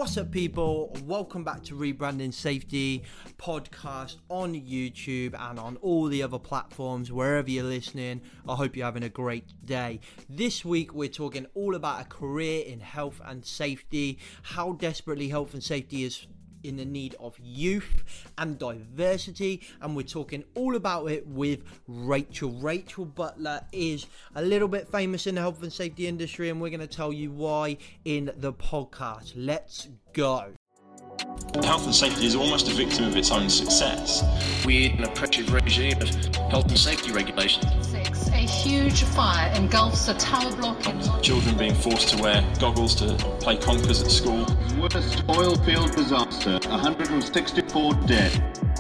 What's up, people? Welcome back to Rebranding Safety podcast on YouTube and on all the other platforms, wherever you're listening. I hope you're having a great day. This week, we're talking all about a career in health and safety, how desperately health and safety is in the need of youth and diversity, and we're talking all about it with Rachel. Rachel Butler is a little bit famous in the health and safety industry, and we're going to tell you why in the podcast. Let's go. Health and safety is almost a victim of its own success. We're in a oppressive regime of health and safety regulations. A huge fire engulfs a tower block. Children being forced to wear goggles to play conkers at school. Worst oil field disaster, 164 dead.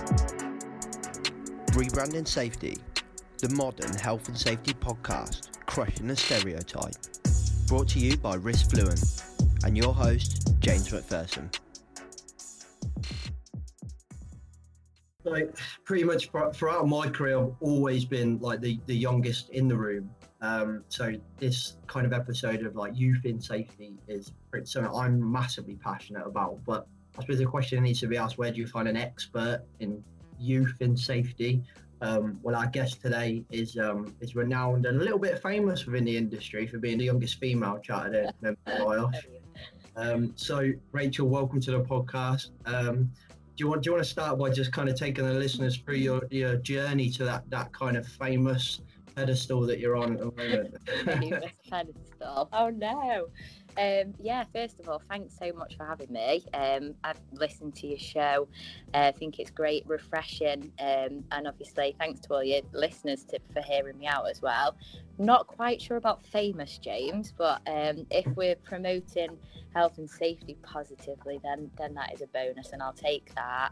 Rebranding Safety, the modern health and safety podcast, crushing the stereotype. Brought to you by Risk Fluent and your host, James McPherson. So pretty much throughout my career, I've always been like the youngest in the room. So this kind of episode of like youth in safety is something I'm massively passionate about. But I suppose the question needs to be asked: where do you find an expert in youth in safety? Well, our guest today is renowned and a little bit famous within the industry for being the youngest female chartered member of IOSH. So Rachel, welcome to the podcast. Do you want to start by just kind of taking the listeners through your journey to that kind of famous pedestal that you're on at the moment? Famous pedestal. Oh no. First of all, thanks so much for having me. I've listened to your show. I think it's great, refreshing, and obviously thanks to all your listeners for hearing me out as well. Not quite sure about famous, James, but if we're promoting health and safety positively, then that is a bonus, and I'll take that.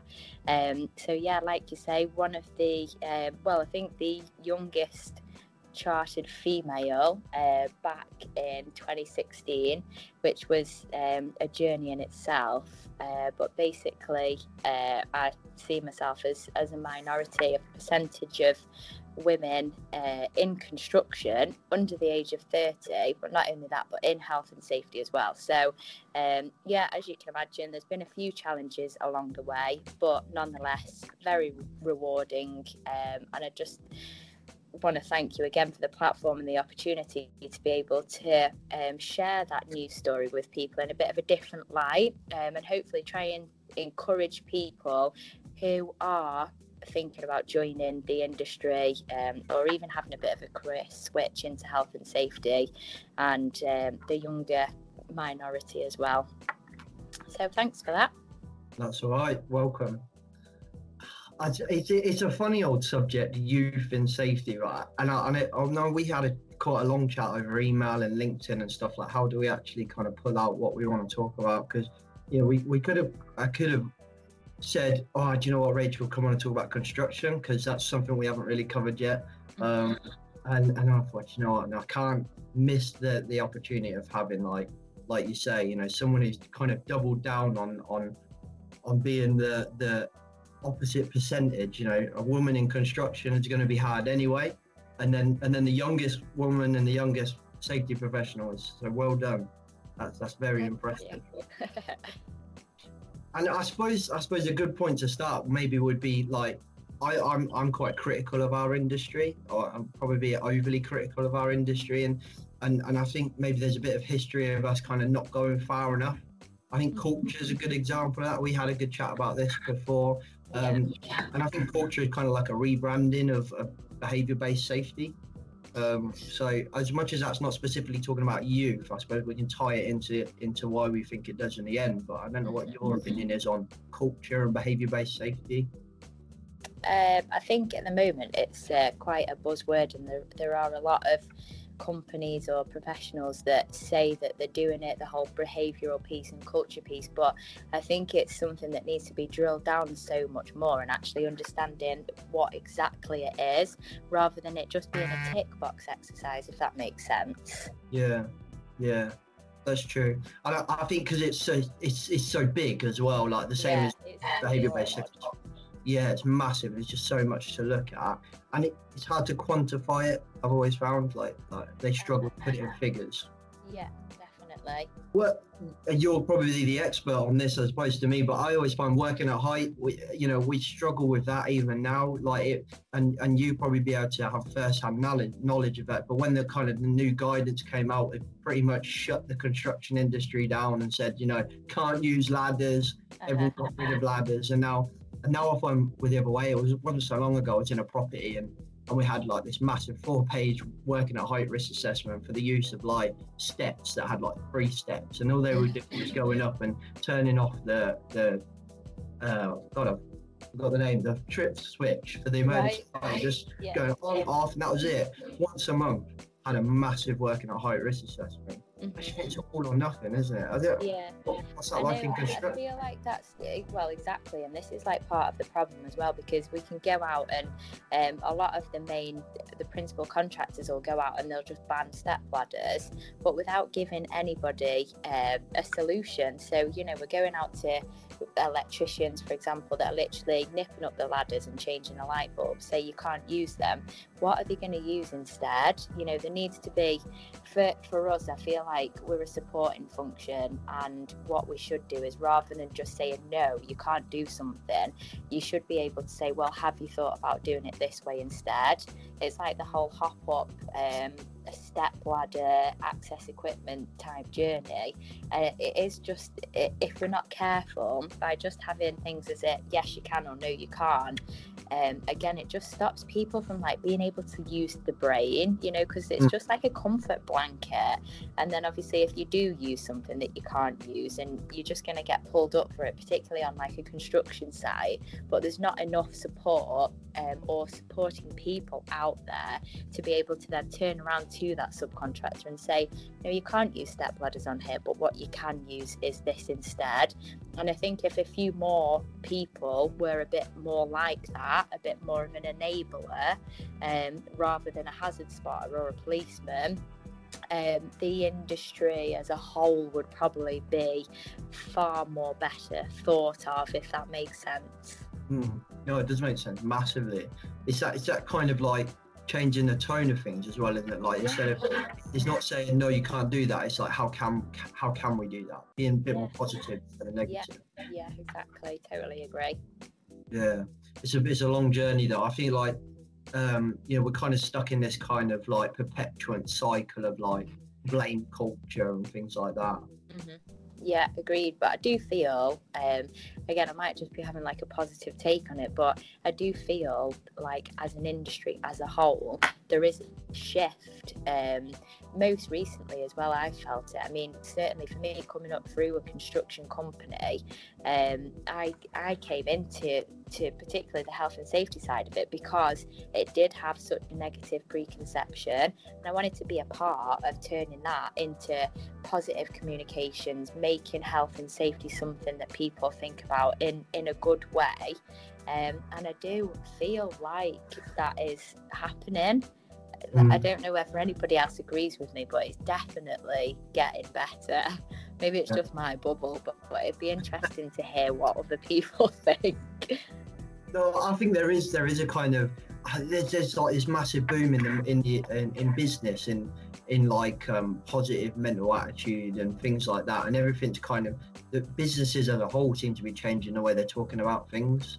Like you say, one of the I think the youngest chartered female back in 2016, which was a journey in itself, but basically I see myself as a minority, a percentage of women in construction under the age of 30, but not only that, but in health and safety as well. So as you can imagine, there's been a few challenges along the way, but nonetheless very rewarding, and I just want to thank you again for the platform and the opportunity to be able to share that news story with people in a bit of a different light, and hopefully try and encourage people who are thinking about joining the industry, or even having a bit of a career switch into health and safety, and the younger minority as well. So thanks for that. That's all right. Welcome. It's a funny old subject, youth in safety, right? And I know we had quite a long chat over email and LinkedIn and stuff, like how do we actually kind of pull out what we want to talk about? Because I could have said, do you know what, Rachel, come on and talk about construction, because that's something we haven't really covered yet. And I thought, you know what, I can't miss the opportunity of having like you say, someone who's kind of doubled down on being the opposite percentage. A woman in construction is going to be hard anyway, and then the youngest woman and the youngest safety professionals. So well done. That's very impressive. And I suppose a good point to start maybe would be like, I'm quite critical of our industry, or I'm probably overly critical of our industry, and I think maybe there's a bit of history of us kind of not going far enough. I think culture is a good example of that. We had a good chat about this before. And I think culture is kind of like a rebranding of behaviour-based safety. So as much as that's not specifically talking about youth, I suppose we can tie it into why we think it does in the end. But I don't know what your opinion is on culture and behaviour-based safety. I think at the moment it's quite a buzzword, and there are a lot of companies or professionals that say that they're doing it, the whole behavioural piece and culture piece, but I think it's something that needs to be drilled down so much more, and actually understanding what exactly it is, rather than it just being a tick box exercise, if that makes sense. Yeah, that's true. And I think because it's so big as well, like the same as behaviour-based safety. Yeah, it's massive. There's just so much to look at, and it's hard to quantify it. I've always found like they struggle to put it in figures. Yeah, definitely. definitely. Well, you're probably the expert on this as opposed to me, but I always find working at height, we struggle with that even now. Like it, and you probably be able to have first-hand knowledge of that. But when the new guidance came out, it pretty much shut the construction industry down and said, can't use ladders. Everyone got rid of ladders, and now I find with the other way. It wasn't so long ago. I was in a property and we had like this massive 4-page working at height risk assessment for the use of like steps that had like 3 steps, and all they were doing was going up and turning off the the trip switch for the emergency light, just going on, off, and that was it. Once a month, had a massive working at height risk assessment. It's all or nothing, isn't it? What's that like in construction? I feel like that's, well, exactly, and this is like part of the problem as well, because we can go out and a lot of the principal contractors will go out and they'll just ban step ladders, but without giving anybody a solution. So, we're going out to electricians, for example, that are literally nipping up the ladders and changing the light bulbs, say you can't use them. What are they going to use instead? There needs to be, for us, I feel like we're a supporting function, and what we should do is, rather than just saying no, you can't do something, you should be able to say, well, have you thought about doing it this way instead? It's like the whole hop up, a step ladder, access equipment type journey. It is just, if we're not careful, by just having things as it, yes you can or no you can't, again, it just stops people from like being able to use the brain, because it's just like a comfort blanket. And then obviously if you do use something that you can't use, and you're just going to get pulled up for it, particularly on like a construction site, but there's not enough support or supporting people out there to be able to then turn around to that subcontractor and say, no, you can't use step ladders on here, but what you can use is this instead. And I think if a few more people were a bit more like that, a bit more of an enabler, rather than a hazard spotter or a policeman, the industry as a whole would probably be far more better thought of, if that makes sense. No, it does make sense massively. It's that kind of like changing the tone of things as well, isn't it? Like instead of, it's not saying no, you can't do that. It's like how can we do that? Being a bit more positive than negative. Yeah, exactly. Totally agree. Yeah, it's a long journey though. I feel like we're kind of stuck in this kind of like perpetuant cycle of like blame culture and things like that. Yeah, agreed. But I do feel, again, I might just be having like a positive take on it, but I do feel like as an industry as a whole, there is a shift. Most recently as well, I felt it. I mean, certainly for me, coming up through a construction company, I came into particularly the health and safety side of it because it did have such a negative preconception, and I wanted to be a part of turning that into positive communications, making health and safety something that people think about in a good way, and I do feel like that is happening. I don't know whether anybody else agrees with me, but it's definitely getting better. Maybe it's just my bubble, but it'd be interesting to hear what other people think. No, I think there is a kind of there's like this massive boom in business in like positive mental attitude and things like that, and everything's kind of, the businesses as a whole seem to be changing the way they're talking about things.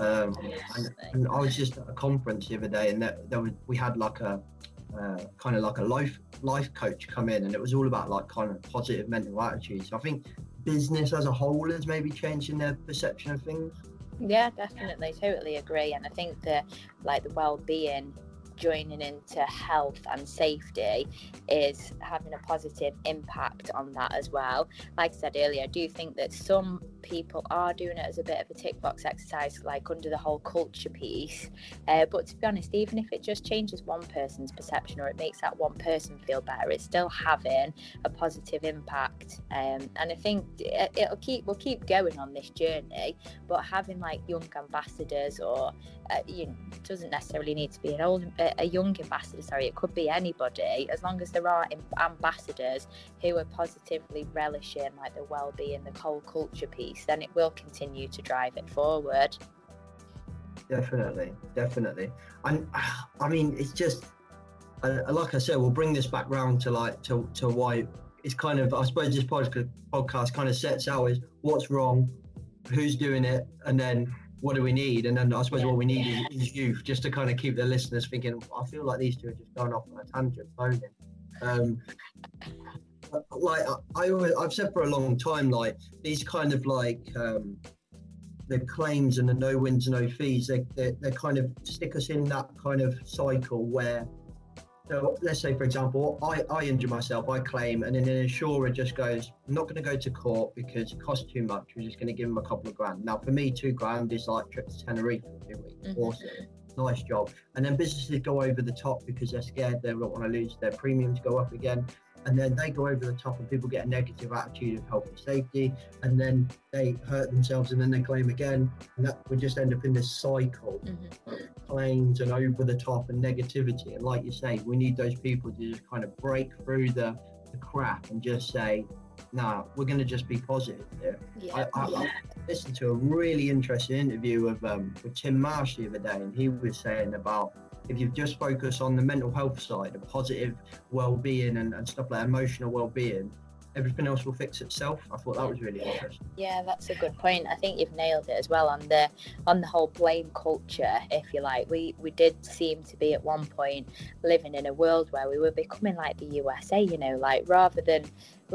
And I was just at a conference the other day, and we had like a kind of like a life coach come in, and it was all about like kind of positive mental attitude. So I think business as a whole is maybe changing their perception of things. Yeah, definitely, totally agree. And I think that like the well-being joining into health and safety is having a positive impact on that as well. Like I said earlier, I do think that some people are doing it as a bit of a tick box exercise, like under the whole culture piece, but to be honest, even if it just changes one person's perception or it makes that one person feel better, it's still having a positive impact, and I think we'll keep going on this journey, but having like young ambassadors, or it doesn't necessarily need to be a young ambassador, it could be anybody, as long as there are ambassadors who are positively relishing like the well-being, the whole culture piece, then it will continue to drive it forward. Definitely. And I mean, it's just like I said, we'll bring this back round to why it's kind of, I suppose this podcast kind of sets out is what's wrong, who's doing it, and then what do we need? And then I suppose what we need is youth, just to kind of keep the listeners thinking, I feel like these two are just going off on a tangent, like I've said for a long time, like these kind of like the claims and the no wins, no fees, they kind of stick us in that kind of cycle where, so let's say, for example, I injure myself, I claim, and then an insurer just goes, I'm not going to go to court because it costs too much. We're just going to give them a couple of grand. Now, for me, $2,000 is like a trip to Tenerife for 2 weeks. Awesome. Nice job. And then businesses go over the top because they're scared, they don't want to lose their premiums, go up again. And then they go over the top and people get a negative attitude of health and safety, and then they hurt themselves and then they claim again. And that would just end up in this cycle of claims and over the top and negativity. And like you say, we need those people to just kind of break through the crap and just say, nah, we're going to just be positive here. I listened to a really interesting interview with Tim Marsh the other day, and he was saying about, if you just focus on the mental health side of positive well-being and stuff like emotional well-being, everything else will fix itself. I thought that was really interesting. Yeah, that's a good point. I think you've nailed it as well on the whole blame culture, if you like. We did seem to be at one point living in a world where we were becoming like the USA, you know, like rather than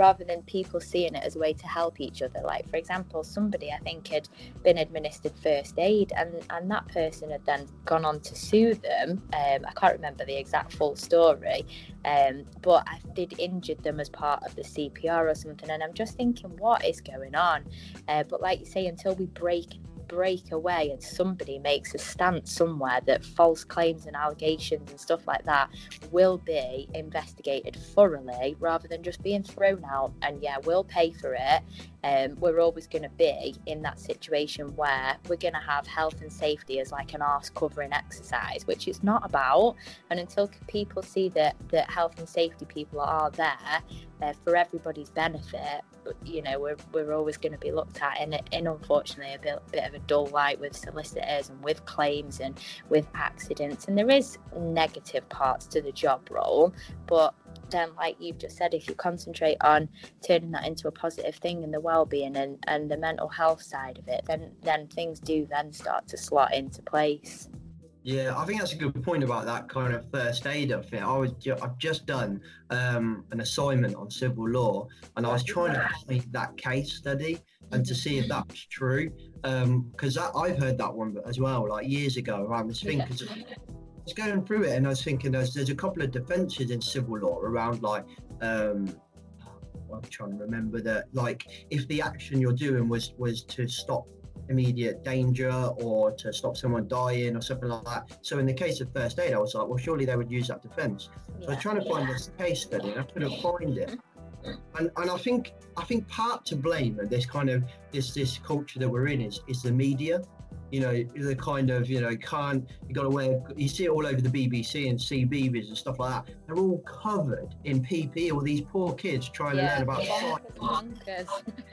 people seeing it as a way to help each other. Like, for example, somebody I think had been administered first aid and that person had then gone on to sue them. I can't remember the exact full story, but they'd injured them as part of the CPR or something, and I'm just thinking, what is going on? But like you say, until we break away and somebody makes a stance somewhere that false claims and allegations and stuff like that will be investigated thoroughly rather than just being thrown out, and we'll pay for it, we're always going to be in that situation where we're going to have health and safety as like an arse covering exercise, which it's not about. And until people see that health and safety people are there for everybody's benefit, you know, we're always going to be looked at in unfortunately a bit of a dull light with solicitors and with claims and with accidents. And there is negative parts to the job role, but then, like you've just said, if you concentrate on turning that into a positive thing and the well-being and the mental health side of it, then things do then start to slot into place. Yeah, I think that's a good point about that kind of first aider thing. I've just done an assignment on civil law, and I was trying to find that case study and to see if that's true, because I've heard that one as well, like years ago around this thing. Because I was going through it and I was thinking there's a couple of defences in civil law around like I'm trying to remember that, like if the action you're doing was to stop immediate danger or to stop someone dying or something like that. So in the case of first aid, I was like, well, surely they would use that defence. So I was trying to find this case study and I couldn't find it. And I think part to blame of this kind of this culture that we're in is the media. You know, the kind of, you know, you see it all over the BBC and CBeebies and stuff like that. They're all covered in PPE, all these poor kids trying to learn about science.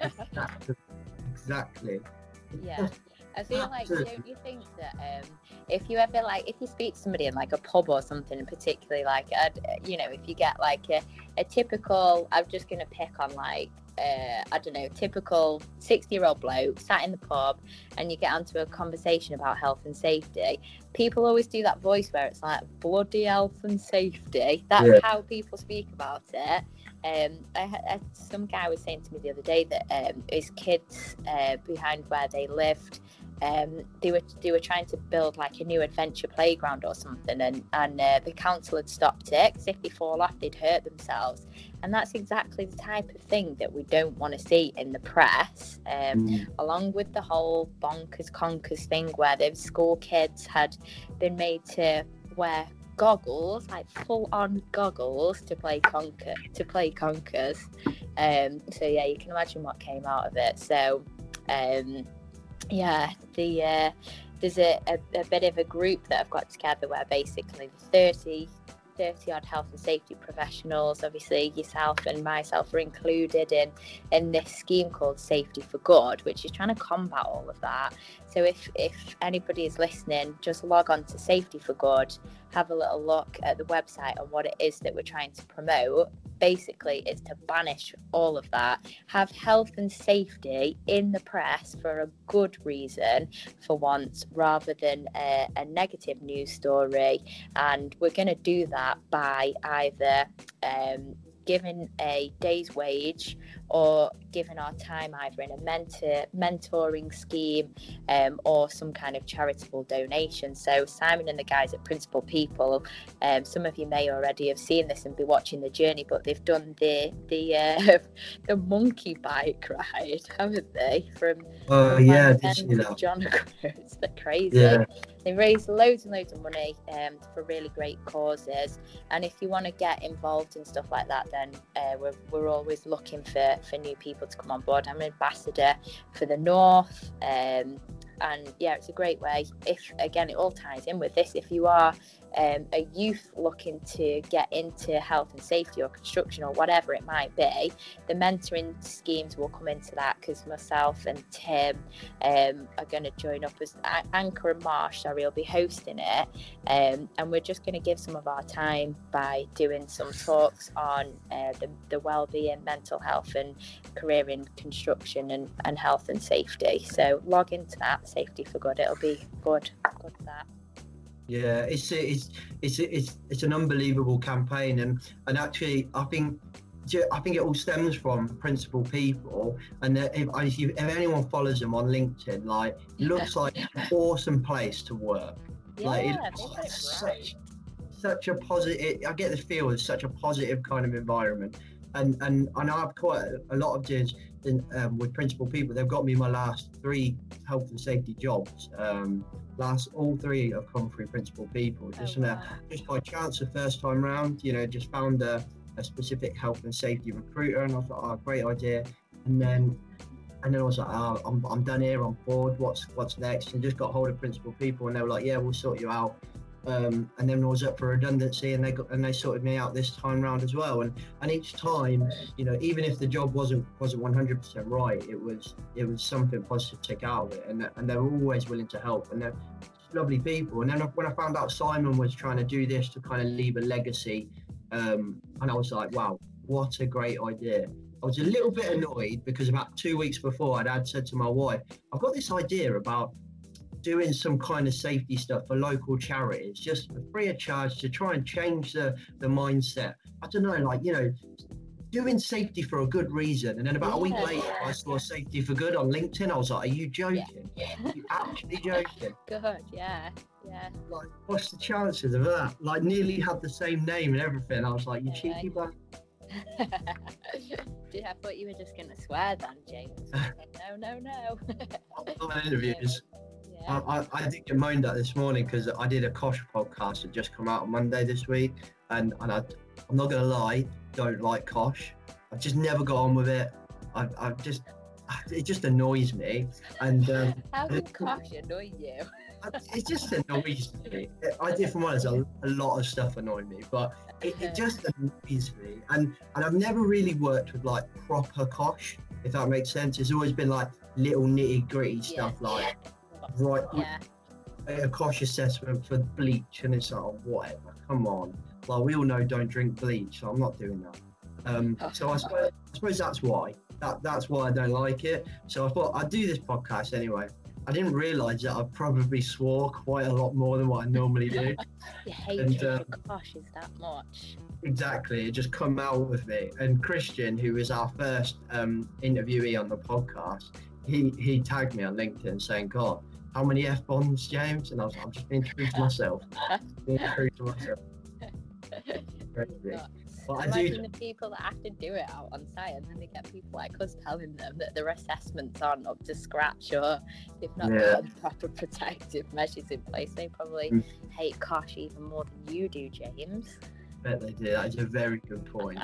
Exactly. Yeah. I feel like, don't you think that if you speak to somebody in like a pub or something, particularly like, you know, if you get like a typical, I'm just going to pick on like, I don't know, typical 60-year-old bloke sat in the pub and you get onto a conversation about health and safety, people always do that voice where it's like, bloody health and safety. That's how people speak about it. Some guy was saying to me the other day that his kids behind where they lived, they were trying to build like a new adventure playground or something, and the council had stopped it because if they fall off they'd hurt themselves. And that's exactly the type of thing that we don't want to see in the press, along with the whole bonkers conkers thing where the school kids had been made to wear goggles, like full-on goggles, to play conkers. So yeah, you can imagine what came out of it. So there's a bit of a group that have got together where basically 30 30 odd health and safety professionals. Obviously yourself and myself are included in this scheme called Safety for Good, which is trying to combat all of that. So if anybody is listening, just log on to Safety for Good, have a little look at the website on what it is that we're trying to promote. Basically, it's to banish all of that, have health and safety in the press for a good reason for once, rather than a negative news story. And we're going to do that by either giving a day's wage or giving our time either in a mentoring scheme or some kind of charitable donation. So Simon and the guys at Principal People, some of you may already have seen this and be watching the journey, but they've done the monkey bike ride, haven't they? From yeah, I did see that. John Cruz. They're crazy. Yeah. They raised loads and loads of money for really great causes, and if you want to get involved in stuff like that, then we're always looking for new people to come on board. I'm an ambassador for the North, and yeah, it's a great way. If again, it all ties in with this, if you are a youth looking to get into health and safety or construction or whatever it might be, the mentoring schemes will come into that, because myself and Tim are going to join up as Anchor and Marsh, will be hosting it, and we're just going to give some of our time by doing some talks on the well-being, mental health and career in construction and health and safety. So log into that, Safety for Good. It'll be good for that. Yeah, it's an unbelievable campaign, and actually I think it all stems from Principal People, and if anyone follows them on LinkedIn, like, it looks like an awesome place to work. Yeah, like, it looks like such a positive. I get the feel it's such a positive kind of environment, and I know I've quite a lot of deals with Principal People. They've got me my last 3 health and safety jobs. All 3 have come through Principal People. Just by chance, the first time round, just found a specific health and safety recruiter, and I thought, oh, great idea. And then I was like, oh, I'm done here, I'm bored. What's next? And just got hold of Principal People, and they were like, yeah, we'll sort you out. And then I was up for redundancy, and they sorted me out this time round as well. And each time, even if the job wasn't 100% right, it was something positive to take out of it, and they were always willing to help, and they're lovely people. And then when I found out Simon was trying to do this to kind of leave a legacy, and I was like, wow, what a great idea. I was a little bit annoyed because about 2 weeks before, I'd said to my wife, I've got this idea about doing some kind of safety stuff for local charities, just free of charge, to try and change the mindset. I don't know, like, doing safety for a good reason. And then about a week later, I saw Safety for Good on LinkedIn. I was like, are you joking? Are you actually joking? Good, yeah. Like, what's the chances of that? Like, nearly had the same name and everything. I was like, you cheeky bastard. I thought you were just going to swear then, James. No. On interviews. I did get moaned at this morning because I did a Kosh podcast that just come out on Monday this week, and I'm not gonna lie, don't like Kosh. I've just never got on with it. It just annoys me. And how can Kosh annoy you? It just annoys me. I did, from honest, a lot of stuff annoyed me, but it just annoys me. And I've never really worked with like proper Kosh, if that makes sense. It's always been like little nitty gritty stuff, like a Kosh assessment for bleach, and it's like, oh, whatever, come on. Like, we all know don't drink bleach, so I'm not doing that. So I suppose that's why. That's why I don't like it. So I thought I'd do this podcast anyway. I didn't realise that I probably swore quite a lot more than what I normally do. You hate Kosh is that much. Exactly, it just come out with me. And Christian, who was our first interviewee on the podcast, he tagged me on LinkedIn saying, God, how many F-bombs, James? And I was like, I'm just being true to myself. Well, imagine the people that have to do it out on site, and then they get people like us telling them that their assessments aren't up to scratch, or they've not got proper protective measures in place. They probably hate Kosh even more than you do, James. I bet they do. That is a very good point.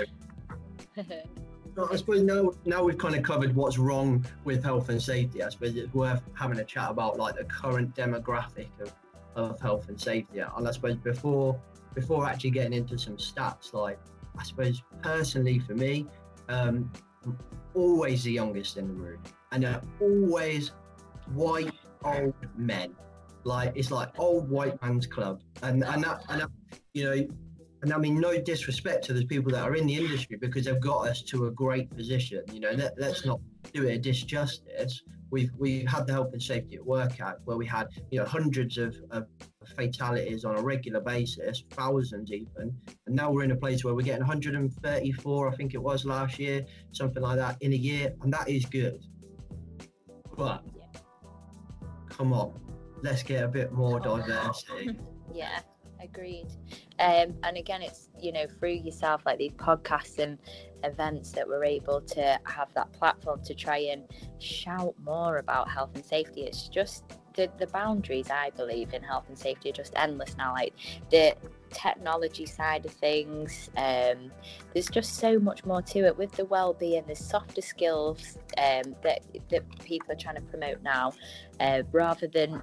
I suppose now we've kind of covered what's wrong with health and safety. I suppose it's worth having a chat about like the current demographic of health and safety. And I suppose before before actually getting into some stats, like I suppose personally for me, always the youngest in the room, and they're always white old men. Like it's like old white man's club, and that, you know, and I mean no disrespect to the people that are in the industry, because they've got us to a great position. You know, let's not do it a disjustice. We've had the Health and Safety at Work Act, where we had, you know, hundreds of fatalities on a regular basis, thousands even, and now we're in a place where we're getting 134, I think it was last year, something like that in a year, and that is good. But come on, let's get a bit more diversity. Yeah, agreed. And again, it's, you know, through yourself, like these podcasts and events, that we're able to have that platform to try and shout more about health and safety. It's just the boundaries, I believe, in health and safety are just endless now. Like the technology side of things, there's just so much more to it with the well-being, the softer skills that people are trying to promote now, rather than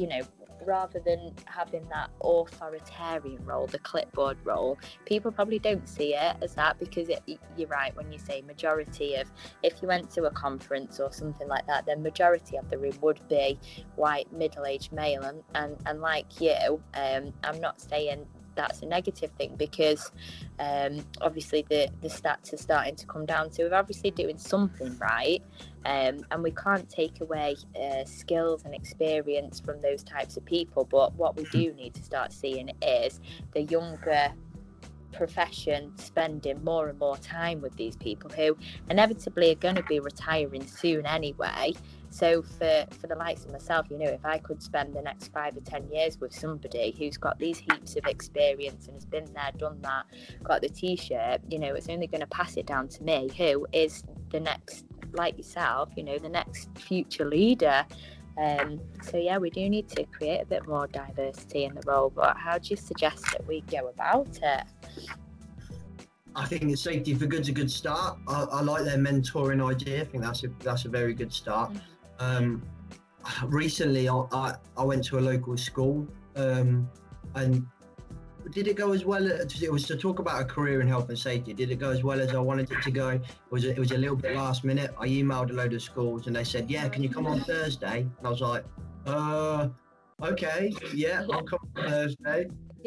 having that authoritarian role, the clipboard role. People probably don't see it as that, because you're right when you say majority of, if you went to a conference or something like that, then majority of the room would be white, middle-aged male, and like you, I'm not saying that's a negative thing, because obviously the stats are starting to come down, so we're obviously doing something right, and we can't take away skills and experience from those types of people. But what we do need to start seeing is the younger profession spending more and more time with these people who inevitably are going to be retiring soon anyway. So for the likes of myself, you know, if I could spend the next 5 or 10 years with somebody who's got these heaps of experience and has been there, done that, got the t-shirt, you know, it's only going to pass it down to me, who is the next, like yourself, you know, the next future leader. So yeah, we do need to create a bit more diversity in the role. But how do you suggest that we go about it? I think the Safety for Good's a good start. I like their mentoring idea. I think that's a very good start. Recently, I went to a local school, and did it go as well? It was to talk about a career in health and safety. Did it go as well as I wanted it to go? It was a little bit last minute. I emailed a load of schools, and they said, "Yeah, can you come on Thursday?" And I was like, "Okay, yeah, I'll come on Thursday."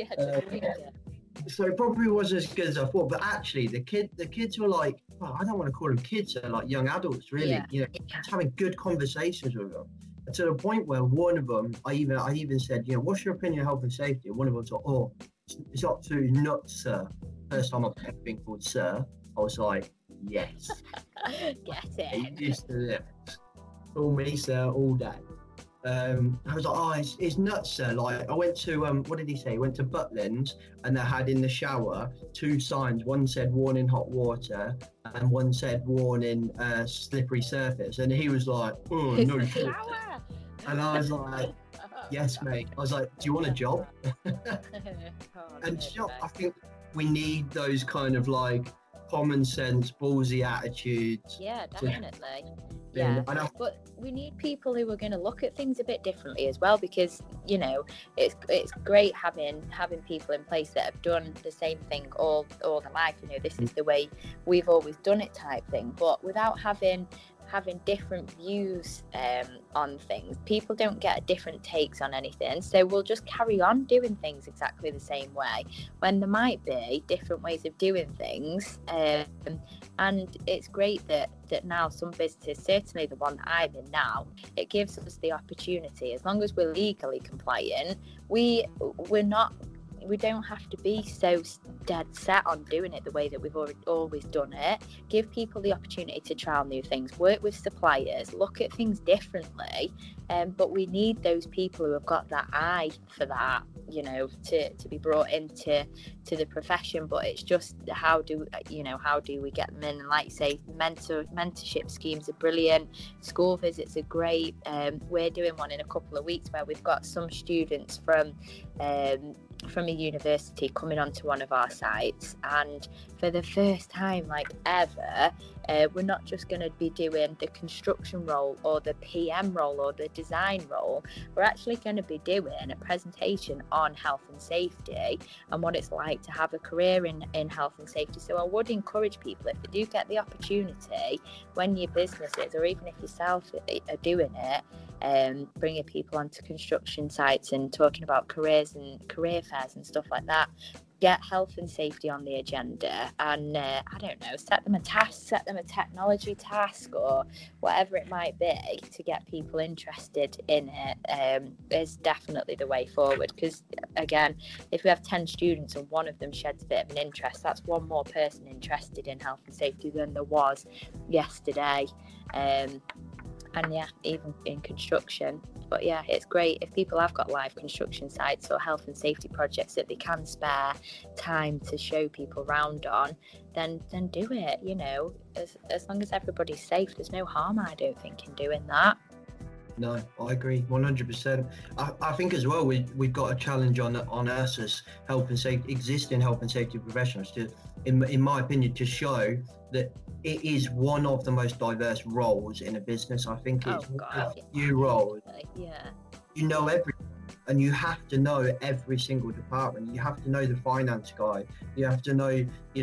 So it probably wasn't as good as I thought, but actually the kids were like, well, I don't want to call them kids, they're like young adults, really. Yeah. You know, just having good conversations with them. And to the point where one of them, I even said, you know, what's your opinion of health and safety? And one of them was like, oh, it's absolutely nuts, sir. First time I've ever been called sir, I was like, yes. Get it. You used to live. Call me sir all day. I was like, oh, it's nuts, sir. Like, I went to, what did he say? He went to Butlins, and they had in the shower 2 signs. One said warning hot water, and one said warning slippery surface. And he was like, oh, no shit. And I was like, yes, mate. I was like, do you want a job? And I think we need those kind of like common sense, ballsy attitudes. Yeah, definitely. Yeah, but we need people who are going to look at things a bit differently as well, because, you know, it's great having people in place that have done the same thing all their life. You know, this is the way we've always done it type thing, but without having different views on things, people don't get different takes on anything, so we'll just carry on doing things exactly the same way when there might be different ways of doing things. And it's great that now some businesses, certainly the one that I'm in now, it gives us the opportunity, as long as we're legally compliant, we don't have to be so dead set on doing it the way that we've always done it. Give people the opportunity to trial new things, work with suppliers, look at things differently. But we need those people who have got that eye for that, you know, to be brought into the profession. But it's just how do we get them in? And like you say, mentorship schemes are brilliant. School visits are great. We're doing one in a couple of weeks where we've got some students from from a university coming onto one of our sites, and for the first time like ever, we're not just going to be doing the construction role or the PM role or the design role. We're actually going to be doing a presentation on health and safety and what it's like to have a career in health and safety. So I would encourage people, if they do get the opportunity, when your businesses or even if yourself are doing it, bringing people onto construction sites and talking about careers and career fairs and stuff like that, get health and safety on the agenda, and I don't know, set them a task, set them a technology task or whatever it might be to get people interested in it, is definitely the way forward. Because again, if we have 10 students and one of them sheds a bit of an interest, that's one more person interested in health and safety than there was yesterday. And yeah, even in construction. But yeah, it's great if people have got live construction sites or health and safety projects that they can spare time to show people around on, then do it. You know, as long as everybody's safe, there's no harm, I don't think, in doing that. No, I agree 100%. I think as well we've got a challenge on us as existing health and safety professionals to, in my opinion, to show that it is one of the most diverse roles in a business. I think it's a few roles. Yeah. You know everything, and you have to know every single department. You have to know the finance guy. You have to know,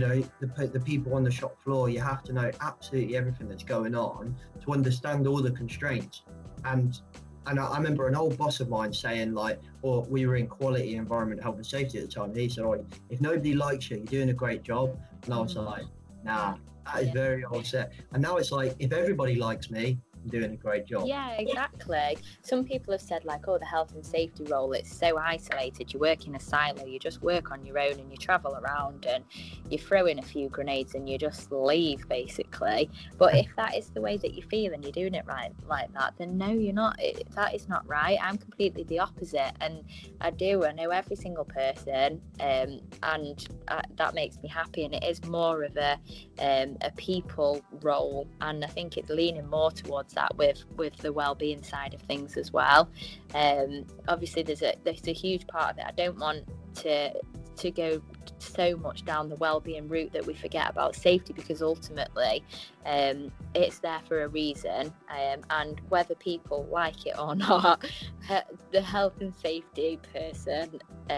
the people on the shop floor. You have to know absolutely everything that's going on to understand all the constraints. And I remember an old boss of mine saying, we were in quality, environment, health and safety at the time. And he said, if nobody likes you, you're doing a great job. And I was like, nah, that is very old set. And now it's like, if everybody likes me, I'm doing a great job. Yeah, exactly. Some people have said the health and safety role, it's so isolated. You work in a silo, you just work on your own and you travel around and you throw in a few grenades and you just leave, basically. But if that is the way that you feel and you're doing it right like that, then no, you're not. That is not right. I'm completely the opposite, and I know every single person, and that makes me happy. And it is more of a people role, and I think it's leaning more towards that with the well-being side of things as well. Obviously there's a huge part of it. I don't want to go so much down the well-being route that we forget about safety, because ultimately it's there for a reason, and whether people like it or not, the health and safety person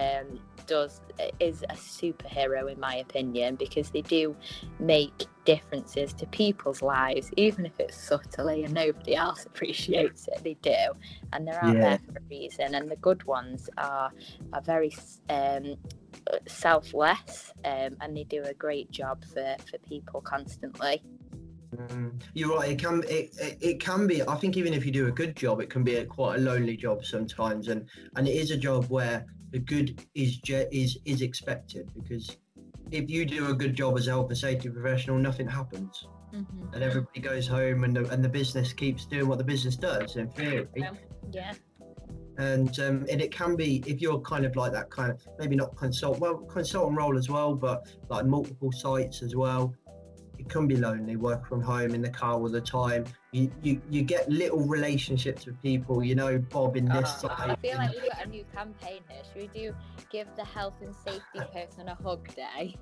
is a superhero in my opinion, because they do make differences to people's lives, even if it's subtly and nobody else appreciates it. They do, and they're out there for a reason, and the good ones are very selfless, and they do a great job for people constantly. You're right. It can be. I think even if you do a good job, it can be quite a lonely job sometimes, and it is a job where the good is expected, because if you do a good job as a health and safety professional, nothing happens, and everybody goes home, and the business keeps doing what the business does in theory. Yeah. And it can be, if you're kind of like that kind of, maybe not consultant role as well, but like multiple sites as well, it can be lonely, work from home, in the car all the time. You get little relationships with people, Bob in this side. I feel like we've got a new campaign here. Should we give the health and safety person a hug day?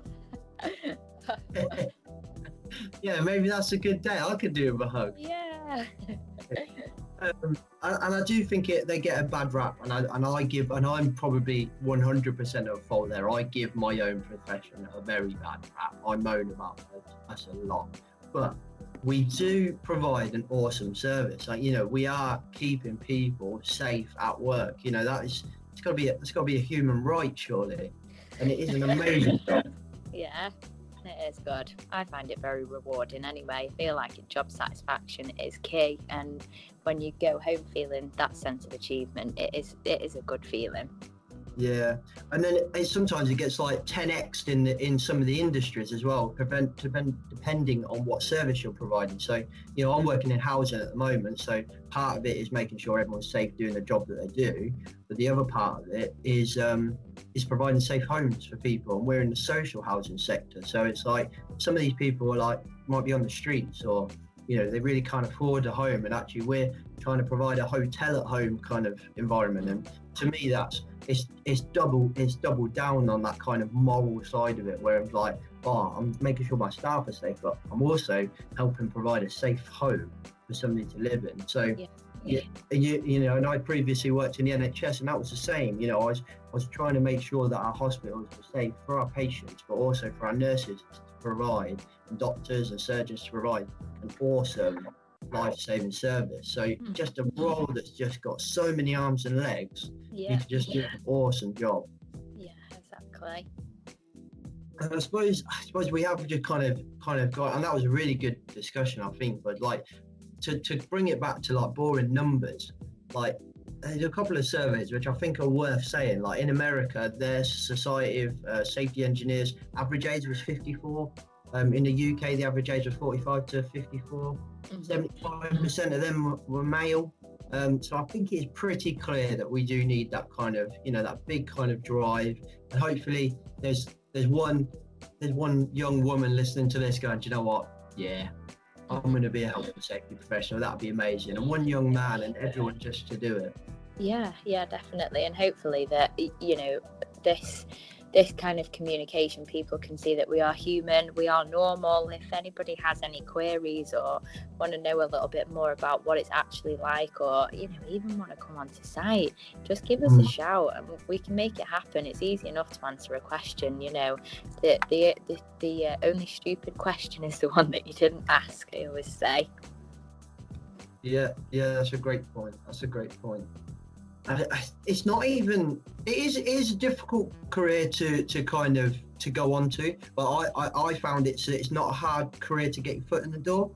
Yeah, maybe that's a good day. I could do a hug. Yeah. And I do think they get a bad rap, and I'm probably 100% at fault there. I give my own profession a very bad rap. I moan about it. That's a lot, but we do provide an awesome service. We are keeping people safe at work. It's got to be a human right, surely, and it is an amazing job. Yeah. It is good. I find it very rewarding anyway. I feel like job satisfaction is key, and when you go home feeling that sense of achievement, it is a good feeling. Yeah, and then sometimes it gets like 10x'd in some of the industries as well, depending on what service you're providing. So, I'm working in housing at the moment, so part of it is making sure everyone's safe doing the job that they do, but the other part of it is providing safe homes for people, and we're in the social housing sector. So it's like some of these people might be on the streets, or they really can't afford a home, and actually we're trying to provide a hotel at home kind of environment. And to me, that's it's doubled down on that kind of moral side of it, where it's like, oh, I'm making sure my staff are safe, but I'm also helping provide a safe home for somebody to live in. So you know, and I previously worked in the NHS, and that was the same. You know, I was trying to make sure that our hospitals were safe for our patients, but also for our nurses to provide, and doctors and surgeons to provide an awesome life-saving service. So just a role that's just got so many arms and legs, you can just do an awesome job. Yeah, exactly. And I suppose we have just kind of got, and that was a really good discussion, I think, but like to bring it back to like boring numbers, like there's a couple of surveys which I think are worth saying. Like in America, their Society of Safety Engineers average age was 54. In the UK, the average age was 45 to 54. 75% of them were male. So I think it's pretty clear that we do need that kind of, you know, that big kind of drive. And hopefully there's one young woman listening to this going, do you know what? Yeah, I'm going to be a health and safety professional. That'd be amazing. And one young man and everyone just to do it. Yeah, definitely. And hopefully that, you know, this kind of communication, people can see that we are human, we are normal. If anybody has any queries or want to know a little bit more about what it's actually like, or, you know, even want to come onto site, just give us a shout and we can make it happen. It's easy enough to answer a question, you know. The only stupid question is the one that you didn't ask, I always say. Yeah, that's a great point. It's not even, it is a difficult career to kind of to go on to, but I found it's not a hard career to get your foot in the door.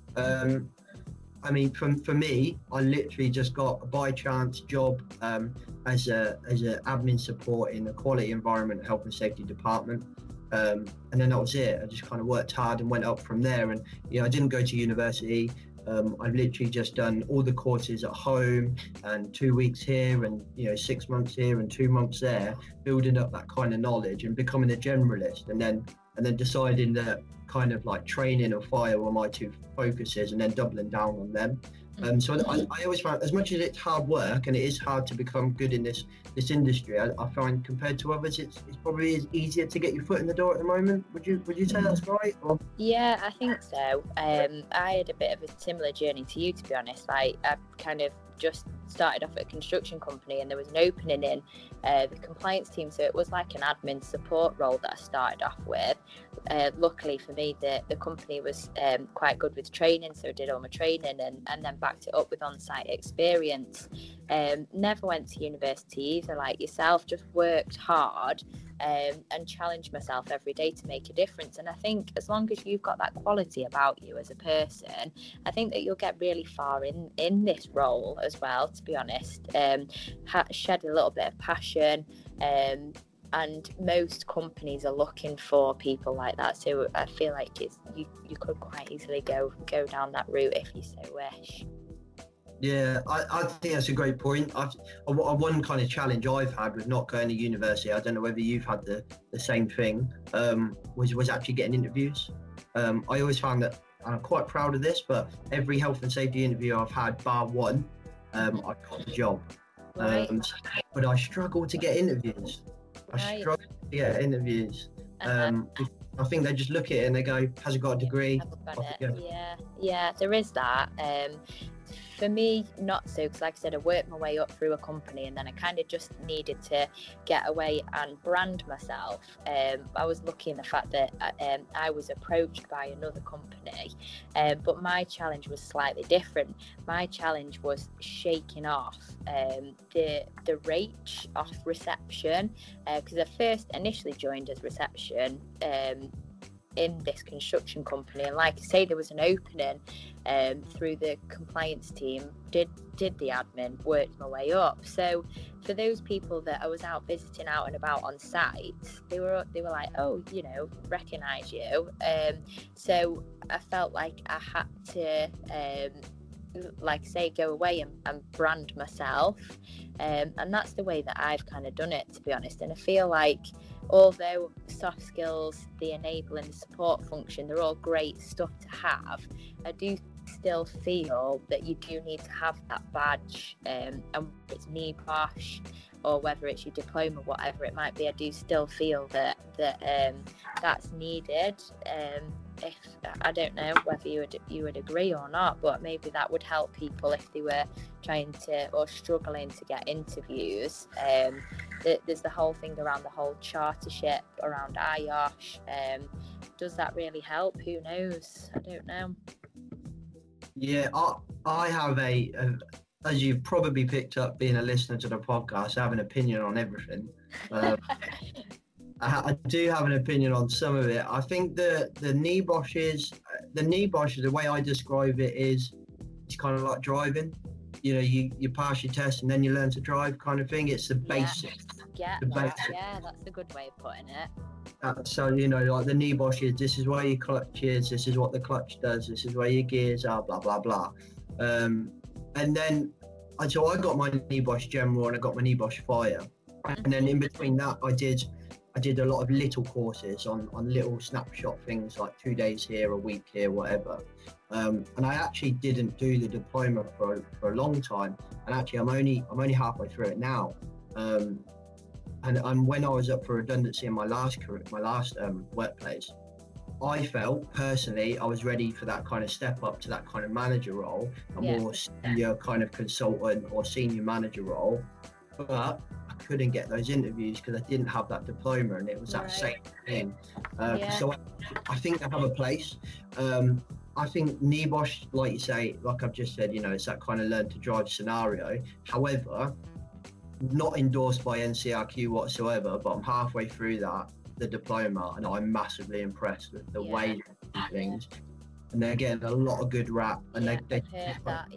I mean, for me, I literally just got a by chance job as a admin support in the quality environment health and safety department, and then that was it. I just kind of worked hard and went up from there. And you know, I didn't go to university. I've literally just done all the courses at home, and 2 weeks here, and you know, 6 months here and 2 months there, building up that kind of knowledge and becoming a generalist, and then deciding that kind of like training or fire were my two focuses, and then doubling down on them. So I always find, as much as it's hard work and it is hard to become good in this industry, I find compared to others, it's probably easier to get your foot in the door at the moment. Would you say that's right? Or? Yeah, I think so. I had a bit of a similar journey to you, to be honest. I kind of just started off at a construction company, and there was an opening in the compliance team, so it was like an admin support role that I started off with. Luckily for me, the company was quite good with training, so I did all my training and then backed it up with on-site experience. Never went to university either, like yourself, just worked hard and challenged myself every day to make a difference. And I think as long as you've got that quality about you as a person, I think that you'll get really far in this role as well, to be honest. Shed a little bit of passion, and most companies are looking for people like that, so I feel like you could quite easily go down that route if you so wish. Yeah, I think that's a great point. One kind of challenge I've had with not going to university, I don't know whether you've had the same thing, was actually getting interviews. I always found that, and I'm quite proud of this, but every health and safety interview I've had, bar one, I got the job. Right. But I struggle to get interviews. I think they just look at it and they go, has it got a degree? Yeah, there is that. For me, not so, because like I said, I worked my way up through a company, and then I kind of just needed to get away and brand myself. I was lucky in the fact that I was approached by another company, but my challenge was slightly different. My challenge was shaking off the rage off reception, because I first initially joined as reception in this construction company, and like I say, there was an opening through the compliance team, did the admin, worked my way up. So for those people that I was out visiting out and about on site, they were like, oh, you know, recognise you. So I felt like I had to like say, go away and brand myself. And that's the way that I've kind of done it, to be honest. And I feel like although soft skills, the enabling, the support function, they're all great stuff to have, I do still feel that you do need to have that badge, and whether it's NEBOSH or whether it's your diploma, whatever it might be, I do still feel that that's needed. If I don't know whether you would agree or not, but maybe that would help people if they were trying to or struggling to get interviews. There's the whole thing around the whole chartership around IOSH. Does that really help? Who knows? I don't know. Yeah, I have as you've probably picked up being a listener to the podcast, I have an opinion on everything. I do have an opinion on some of it. I think the NEBOSH, the way I describe it is, it's kind of like driving. You know, you pass your test and then you learn to drive, kind of thing. It's the basics. Yeah, that's a good way of putting it. So, you know, like the NEBOSH is, this is where your clutch is, this is what the clutch does, this is where your gears are, blah, blah, blah. And then, so I got my NEBOSH General and I got my NEBOSH Fire. And then in between that, I did a lot of little courses on little snapshot things, like 2 days here, a week here, whatever. And I actually didn't do the diploma for a long time. And actually, I'm only halfway through it now. And when I was up for redundancy in my last workplace, I felt personally I was ready for that kind of step up to that kind of manager role, a more senior kind of consultant or senior manager role. But I couldn't get those interviews because I didn't have that diploma, and it was that same thing. So I think they have a place. I think NEBOSH, like you say, like I've just said, you know, it's that kind of learn to drive scenario. However, not endorsed by NCRQ whatsoever, but I'm halfway through the diploma, and I'm massively impressed with the way they do things. And they're getting a lot of good rap, and I've heard that,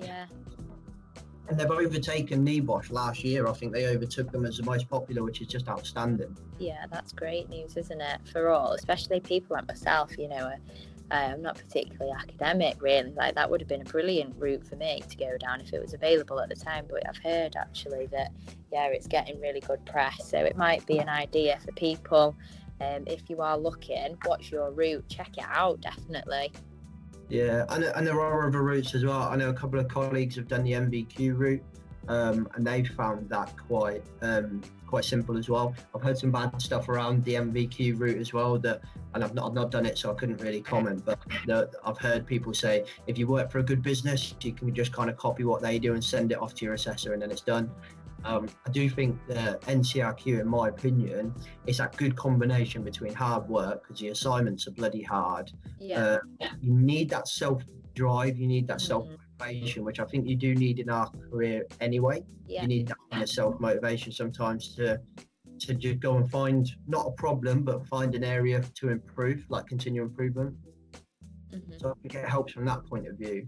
and they've overtaken NEBOSH last year. I think they overtook them as the most popular, which is just outstanding. Yeah, that's great news, isn't it, for all, especially people like myself. You know, I'm not particularly academic, really. Like, that would have been a brilliant route for me to go down if it was available at the time. But I've heard actually that, it's getting really good press. So it might be an idea for people. If you are looking, what's your route? Check it out, definitely. Yeah, and there are other routes as well. I know a couple of colleagues have done the MVQ route, and they've found that quite simple as well. I've heard some bad stuff around the MVQ route as well, and I've not done it, so I couldn't really comment. But I've heard people say if you work for a good business, you can just kind of copy what they do and send it off to your assessor, and then it's done. I do think the NCRQ, in my opinion, is that good combination between hard work, because the assignments are bloody hard. You need that self-drive, you need that self-motivation, which I think you do need in our career anyway. You need that kind of self-motivation sometimes to just go and find, not a problem, but find an area to improve, like continual improvement. So I think it helps from that point of view.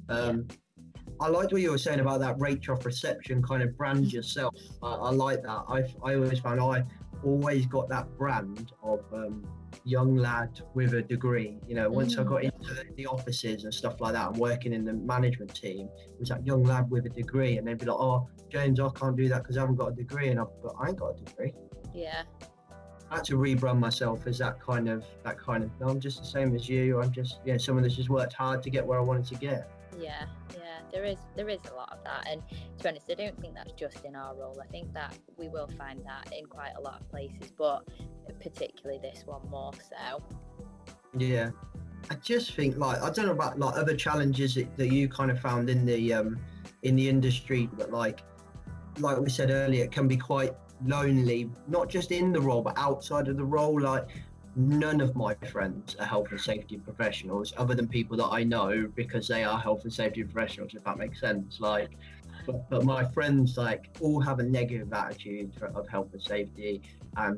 I liked what you were saying about that rate of reception, kind of brand yourself. I like that. I always found I always got that brand of young lad with a degree. You know, once I got into the offices and stuff like that, and working in the management team, it was that young lad with a degree, and they'd be like, "Oh, James, I can't do that because I haven't got a degree," and I ain't got a degree. Yeah. I had to rebrand myself as that kind of. No, I'm just the same as you. I'm just someone that's just worked hard to get where I wanted to get. Yeah, there is a lot of that, and to be honest, I don't think that's just in our role. I think that we will find that in quite a lot of places, but particularly this one more so. Yeah, I just think, like, I don't know about like other challenges that you kind of found in the industry, but like we said earlier, it can be quite lonely, not just in the role but outside of the role. Like, none of my friends are health and safety professionals, other than people that I know because they are health and safety professionals, if that makes sense. Like, but my friends, like, all have a negative attitude of health and safety, and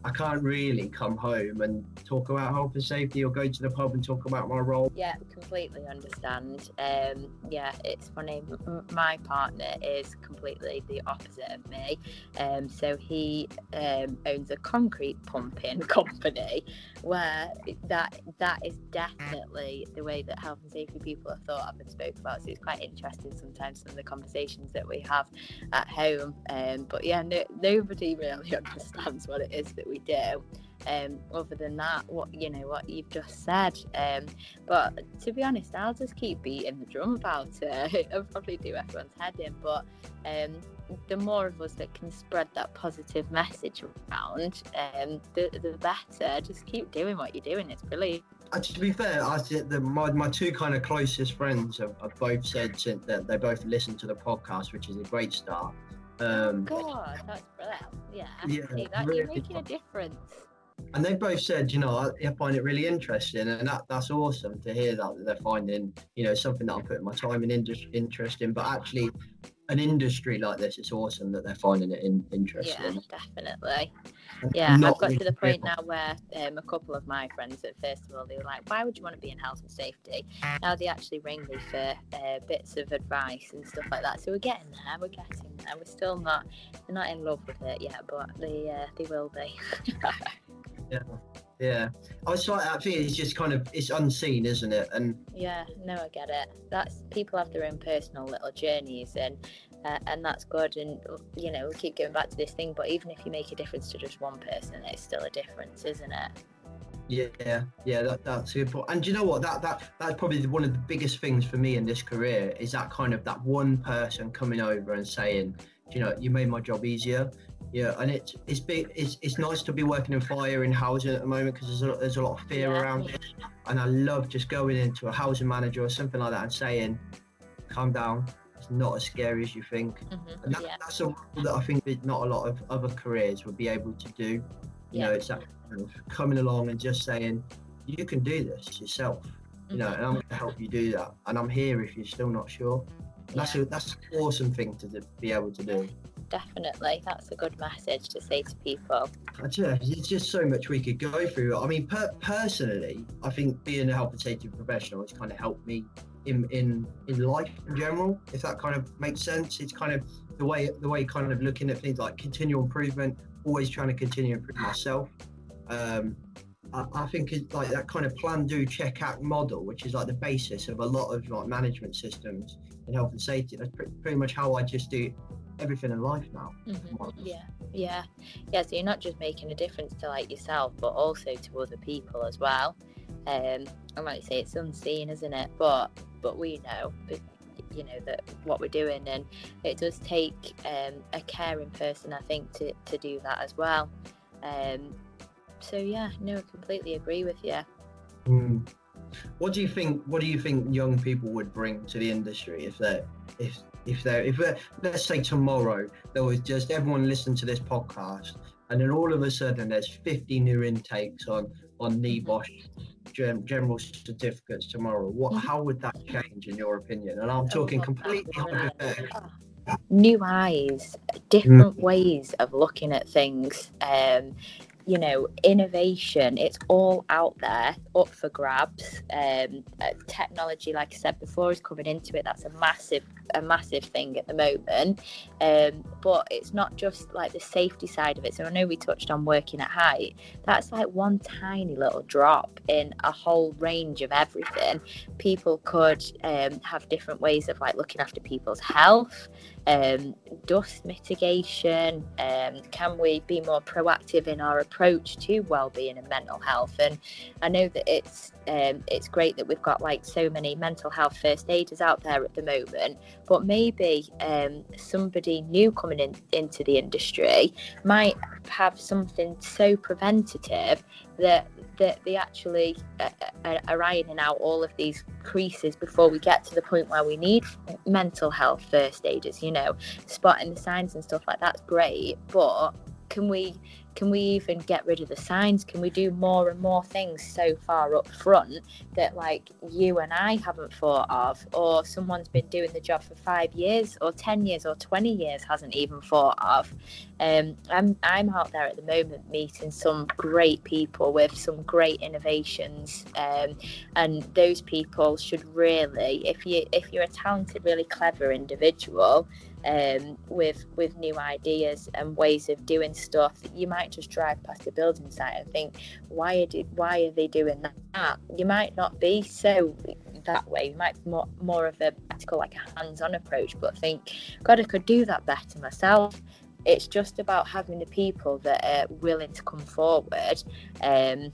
I can't really come home and talk about health and safety or go to the pub and talk about my role. Yeah, completely understand. Yeah, it's funny. My partner is completely the opposite of me. So he owns a concrete pumping company, where that is definitely the way that health and safety people are thought of and spoke about. So it's quite interesting sometimes some of the conversations that we have at home. But yeah, nobody really understands what it is that we do. Other than that, what you've just said. But to be honest, I'll just keep beating the drum about it. I'll probably do everyone's head in, but the more of us that can spread that positive message around, the better. Just keep doing what you're doing. It's brilliant. To be fair, I said my two kind of closest friends have both said that they both listened to the podcast, which is a great start. God, that's brilliant. Yeah, see that really, you're making a difference. And they both said, I find it really interesting, and that's awesome to hear that they're finding, something that I'm putting my time and interest in. But actually, an industry like this, it's awesome that they're finding it interesting. Yeah, definitely. Yeah, I've got to the point now where a couple of my friends, at first of all, they were like, why would you want to be in health and safety? Now they actually ring me for bits of advice and stuff like that. So we're getting there. We're still not in love with it yet, but they will be. Yeah. I think it's just it's unseen, isn't it? And yeah, no, I get it. That's people have their own personal little journeys, and that's good. And we keep going back to this thing, but even if you make a difference to just one person, it's still a difference, isn't it? Yeah, that's a good point. And do you know what? That's probably one of the biggest things for me in this career is that that one person coming over and saying, you made my job easier. Yeah, and it's nice to be working in fire in housing at the moment, because there's a lot of fear around it, and I love just going into a housing manager or something like that and saying, calm down, it's not as scary as you think. And that's a role that I think that not a lot of other careers would be able to do. It's that kind of coming along and just saying, you can do this yourself, and I'm going to help you do that, and I'm here if you're still not sure. And that's an awesome thing to be able to do. Definitely, that's a good message to say to people. There's just so much we could go through. I mean, personally, I think being a health and safety professional has kind of helped me in life in general, if that kind of makes sense. It's kind of the way kind of looking at things like continual improvement, always trying to continue to improve myself. I think it's like that kind of plan, do, check, act model, which is like the basis of a lot of like management systems in health and safety. That's pretty much how I just do everything in life now. Yeah. So you're not just making a difference to like yourself, but also to other people as well. And like you say, it's unseen, isn't it? But we know, that what we're doing, and it does take a caring person, I think, to do that as well. So yeah, no, I completely agree with you. What do you think young people would bring to the industry if let's say tomorrow there was just everyone listened to this podcast, and then all of a sudden there's 50 new intakes on NEBOSH general certificates tomorrow? How would that change in your opinion? And I'm talking completely hypothetical. New eyes, different ways of looking at things. Innovation, it's all out there, up for grabs. Technology, like I said before, is coming into it. That's a massive thing at the moment. But it's not just like the safety side of it. So I know we touched on working at height. That's like one tiny little drop in a whole range of everything. People could have different ways of like looking after people's health. Dust mitigation, can we be more proactive in our approach to well-being and mental health? And I know that it's great that we've got like so many mental health first aiders out there at the moment, but maybe somebody new coming into the industry might have something so preventative that they actually are ironing out all of these creases before we get to the point where we need mental health first aiders. Spotting the signs and stuff like that's great, but can we can we even get rid of the signs? Can we do more and more things so far up front that like you and I haven't thought of, or someone's been doing the job for 5 years or 10 years or 20 years hasn't even thought of? I'm out there at the moment meeting some great people with some great innovations, and those people should really, if you're a talented, really clever individual with new ideas and ways of doing stuff, you might just drive past a building site and think, why are they doing that? You might not be so that way. You might be more of a practical, like a hands-on approach, but think, God, I could do that better myself. It's just about having the people that are willing to come forward, and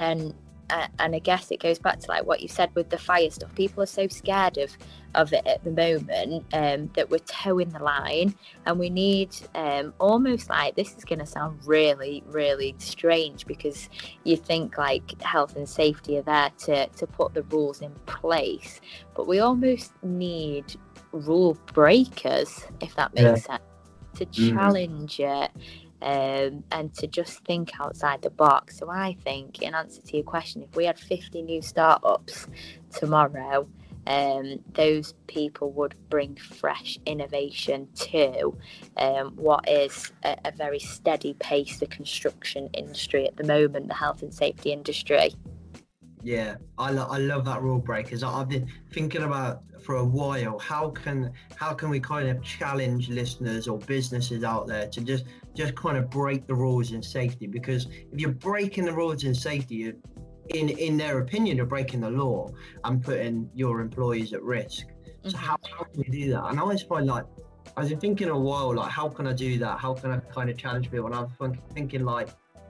I guess it goes back to like what you said with the fire stuff. People are so scared of it at the moment, that we're towing the line, and we need almost like, this is going to sound really, really strange, because you think like health and safety are there to put the rules in place, but we almost need rule breakers, if that makes sense, to challenge it. And to just think outside the box. So I think, in answer to your question, if we had 50 new startups tomorrow, those people would bring fresh innovation to what is a very steady pace, the construction industry at the moment, the health and safety industry. Yeah, I love that rule breakers. I've been thinking about for a while, how can we kind of challenge listeners or businesses out there to just kind of break the rules in safety? Because if you're breaking the rules in safety, in their opinion, you're breaking the law and putting your employees at risk. So how can we do that? And I always find, like, I've been thinking a while, like, how can I do that? How can I kind of challenge people? And I'm thinking, like,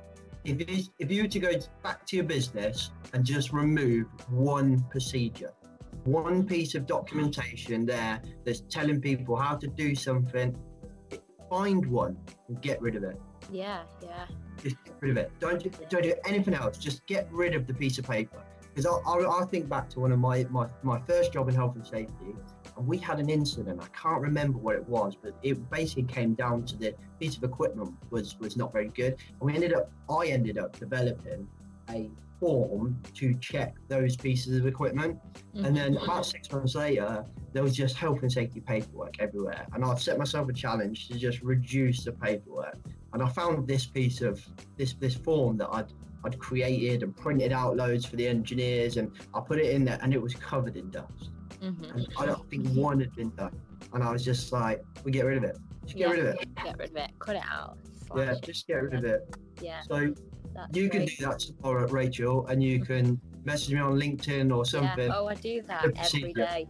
if you were to go back to your business and just remove one procedure, one piece of documentation there that's telling people how to do something, find one and get rid of it. Yeah. Just get rid of it. Don't do anything else. Just get rid of the piece of paper. Because I think back to one of my first job in health and safety, and we had an incident. I can't remember what it was, but it basically came down to the piece of equipment was not very good. And I ended up developing a form to check those pieces of equipment. And then about 6 months later, there was just health and safety paperwork everywhere. And I set myself a challenge to just reduce the paperwork. And I found this piece of this form that I'd created and printed out loads for the engineers, and I put it in there, and it was covered in dust. And I don't think one had been done. And I was just like, we get rid of it. Just get rid of it. Get rid of it. Cut it out. Yeah, just get rid of it. Yeah. So you can do that tomorrow, Rachel, and you can message me on LinkedIn or something. Yeah. Oh, I do that every day.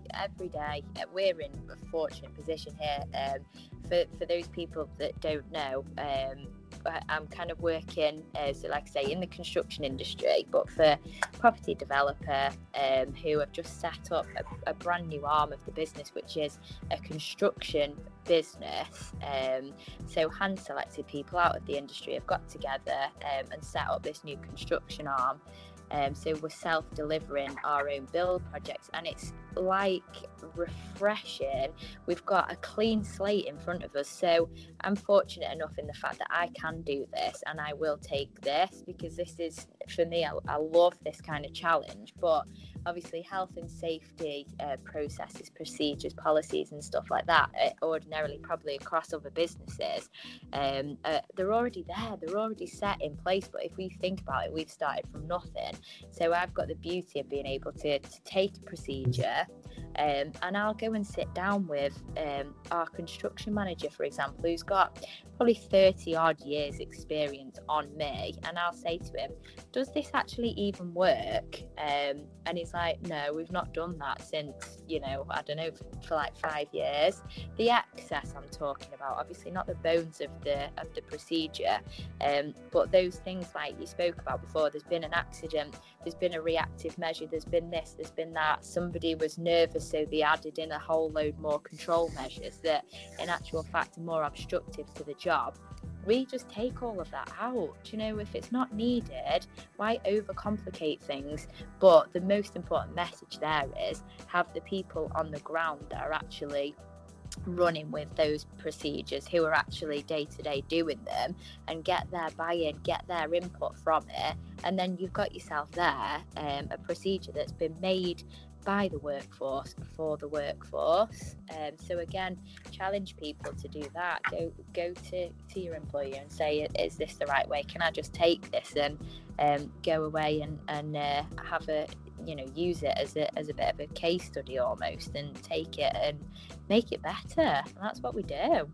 We're in a fortunate position here. For those people that don't know, I'm kind of working as, like I say, in the construction industry, but for a property developer who have just set up a brand new arm of the business, which is a construction business. So hand-selected people out of the industry have got together and set up this new construction arm. So we're self-delivering our own build projects, and it's like refreshing. We've got a clean slate in front of us, so I'm fortunate enough in the fact that I can do this, and I will take this, because this is, for me, I love this kind of challenge. But obviously health and safety processes, procedures, policies and stuff like that, ordinarily probably across other businesses, they're already there, they're already set in place. But if we think about it, we've started from nothing. So I've got the beauty of being able to take a procedure, and I'll go and sit down with our construction manager, for example, who's got probably 30 odd years experience on me, and I'll say to him, does this actually even work? And he's like, no, we've not done that since, I don't know, for like 5 years. The excess I'm talking about, obviously not the bones of the procedure, but those things like you spoke about before. There's been an accident, there's been a reactive measure, there's been this, there's been that. Somebody was nervous, so they added in a whole load more control measures that in actual fact are more obstructive to the job. We just take all of that out. If it's not needed, why overcomplicate things? But the most important message there is have the people on the ground that are actually running with those procedures, who are actually day to day doing them, and get their buy-in, get their input from it, and then you've got yourself there a procedure that's been made by the workforce for the workforce. So again, challenge people to do that. Go to your employer and say, is this the right way? Can I just take this and go away and have a, use it as a bit of a case study almost, and take it and make it better? And that's what we do.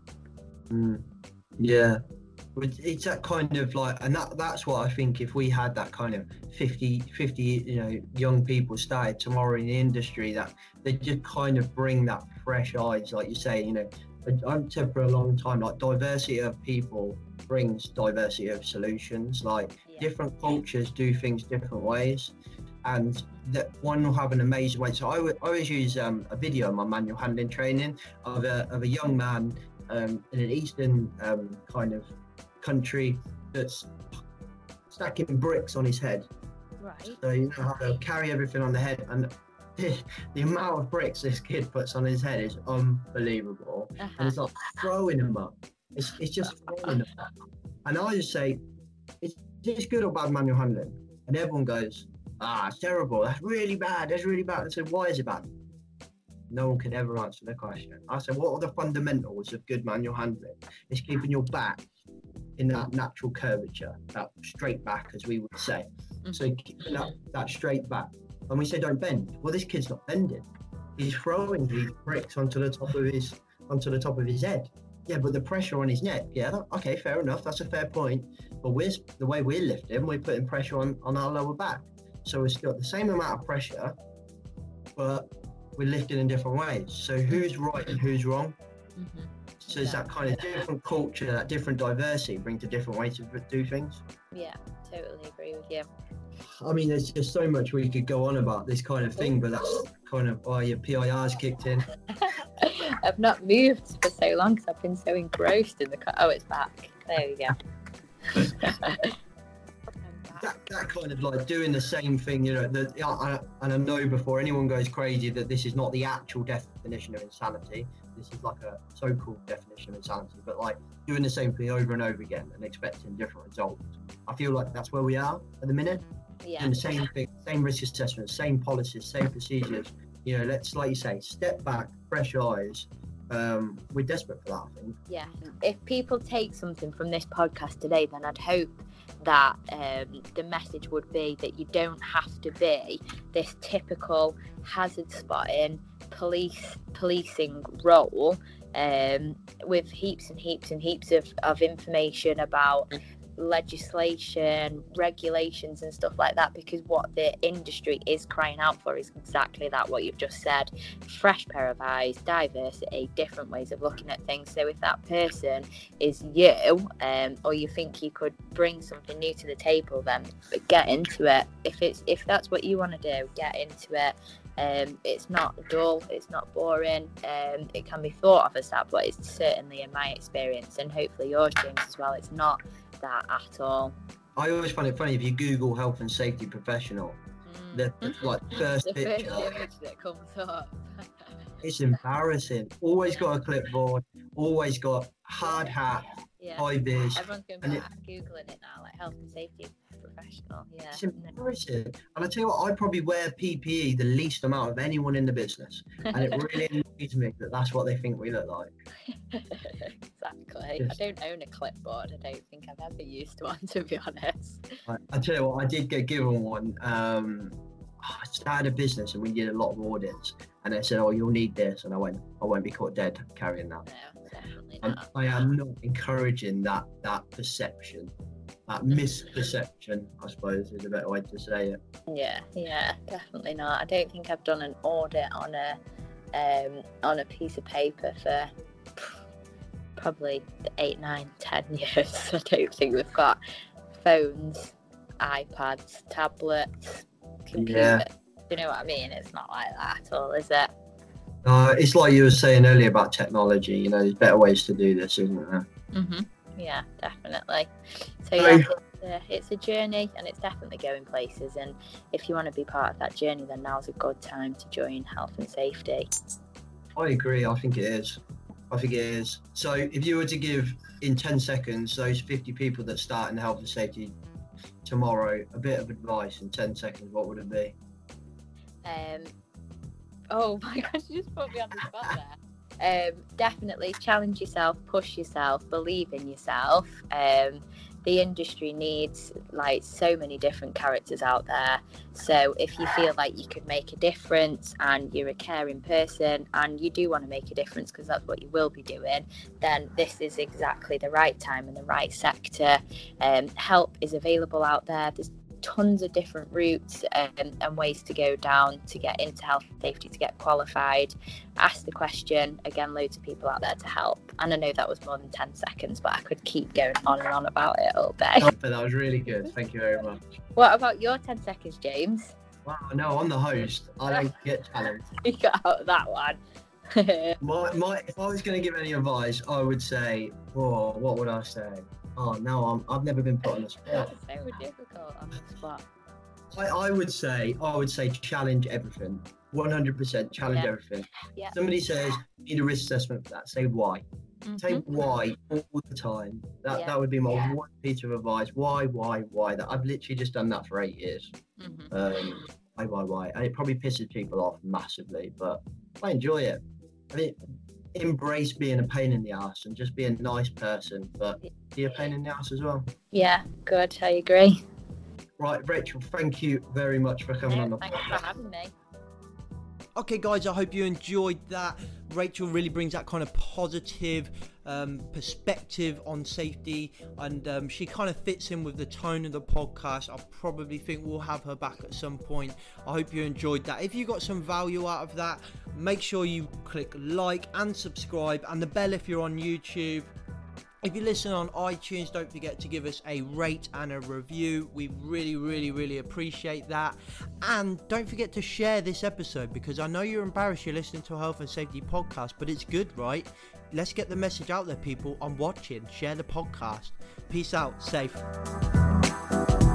Yeah, it's that kind of like, and that's what I think, if we had that kind of 50 young people started tomorrow in the industry, that they just kind of bring that fresh eyes, like you say. I've said for a long time, like, diversity of people brings diversity of solutions. Like, different cultures do things different ways, and that one will have an amazing way. So I always use a video in my manual handling training of a young man in an eastern kind of country that's stacking bricks on his head. Right. So you know how to carry everything on the head, and the amount of bricks this kid puts on his head is unbelievable. And it's like throwing them up. It's just throwing them up. And I just say, is this good or bad manual handling? And everyone goes, it's terrible. That's really bad. That's really bad. I said, why is it bad? No one could ever answer the question. I said, what are the fundamentals of good manual handling? It's keeping your back in that natural curvature, that straight back, as we would say. So keeping that straight back. And we say, don't bend. Well, this kid's not bending. He's throwing these bricks onto the top of his head. Yeah, but the pressure on his neck. Yeah, okay, fair enough. That's a fair point. But the way we're lifting, we're putting pressure on our lower back. So it's got the same amount of pressure, but we're lifting in different ways. So who's right and who's wrong? So it's that kind of different culture, that different diversity brings a different way to do things. Yeah, totally agree with you. I mean, there's just so much we could go on about this kind of thing, but that's kind of why your PIR's kicked in. I've not moved for so long because I've been so engrossed in the car. Oh, it's back. There we go. That kind of like doing the same thing, and I know before anyone goes crazy that this is not the actual definition of insanity. This is like a so-called definition of insanity, but like doing the same thing over and over again and expecting different results. I feel like that's where we are at the minute. Yeah. Doing the same thing, same risk assessment, same policies, same procedures. Let's, like you say, step back, fresh eyes. We're desperate for that, I think. Yeah. If people take something from this podcast today, then I'd hope that the message would be that you don't have to be this typical hazard spotting policing role with heaps and heaps and heaps of information about legislation, regulations and stuff like that, because what the industry is crying out for is exactly that, what you've just said: fresh pair of eyes, diversity, different ways of looking at things. So if that person is you, or you think you could bring something new to the table, then get into it. If that's what you want to do, get into it. It's not dull, it's not boring, it can be thought of as that, but it's certainly, in my experience, and hopefully yours, James, as well, it's not that at all. I always find it funny, if you Google health and safety professional, the first the picture, first image that comes up. it's embarrassing. Always got a clipboard, always got hard hat, high vis. Everyone's going back Googling it now, like health and safety professional. Yeah, it's embarrassing. And I tell you what, I probably wear PPE the least amount of anyone in the business, and it really annoys me that that's what they think we look like. Exactly. I don't own a clipboard. I don't think I've ever used one, to be honest. I tell you what, I did get given one. I started a business and we did a lot of audits, and they said, "Oh, you'll need this," and I won't be caught dead carrying that. No, definitely And not. I am not encouraging that perception, that misperception, I suppose, is a better way to say it. Yeah, definitely not. I don't think I've done an audit on a piece of paper for probably 8, 9, 10 years. I don't think we've got phones, iPads, tablets, computers. Yeah. Do you know what I mean? It's not like that at all, is it? It's like you were saying earlier about technology. There's better ways to do this, isn't there? Yeah, definitely. So yeah, it's a journey, and it's definitely going places. And if you want to be part of that journey, then now's a good time to join health and safety. I agree. I think it is. I think it is. So if you were to give in 10 seconds those 50 people that start in health and safety tomorrow a bit of advice in 10 seconds, what would it be? Oh my gosh, you just put me on the spot there. Definitely challenge yourself, push yourself, believe in yourself. The industry needs like so many different characters out there. So if you feel like you could make a difference and you're a caring person and you do want to make a difference, because that's what you will be doing, then this is exactly the right time and the right sector. Help is available out there. There's tons of different routes and ways to go down to get into health and safety, to get qualified. Ask the question. Again, loads of people out there to help. And I know that was more than 10 seconds, but I could keep going on and on about it all day. But that was really good. Thank you very much. What about your 10 seconds, James? Wow, no, I'm the host. I don't get challenged. You got out of that one. If I was going to give any advice, I would say, what would I say? Oh no, I've never been put on the spot. It's so difficult on the spot. I would say challenge everything. 100% challenge everything. Yeah. Somebody says need a risk assessment for that. Say why. Mm-hmm. Say why all the time. That would be my one piece of advice. Why? That I've literally just done that for 8 years. Mm-hmm. Why? And it probably pisses people off massively, but I enjoy it. I mean, embrace being a pain in the ass and just be a nice person, but be a pain in the ass as well. Yeah, good. I agree. Right, Rachel, thank you very much for coming on the Thanks podcast. for having me. Okay, guys, I hope you enjoyed that. Rachel really brings that kind of positive perspective on safety, and she kind of fits in with the tone of the podcast. I probably think we'll have her back at some point. I hope you enjoyed that. If you got some value out of that, make sure you click like and subscribe, and the bell if you're on YouTube. If you listen on iTunes, don't forget to give us a rate and a review. We really appreciate that. And don't forget to share this episode, because I know you're embarrassed you're listening to a health and safety podcast, but it's good, right? Let's get the message out there, people. I'm watching. Share the podcast. Peace out. Safe.